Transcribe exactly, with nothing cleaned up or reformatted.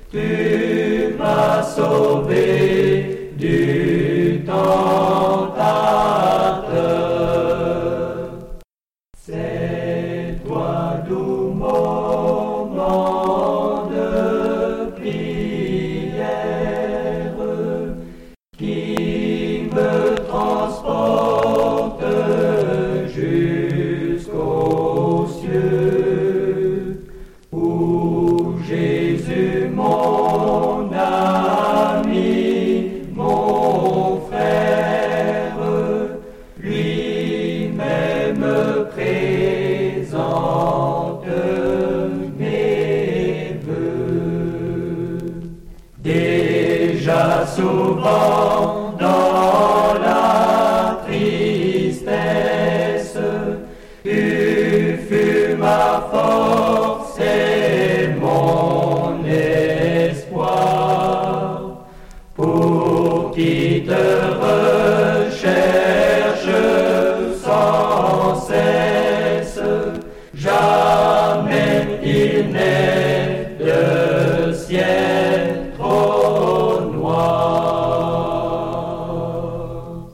tu m'as sauvé du tentateur. C'est toi, doux moment de prière, qui me transporte jusqu'aux cieux, où Jésus, mon ami, mon frère, lui-même présente mes vœux. Déjà souvent dans la tristesse, tu fus ma force et mon espoir. Pour qui te recherche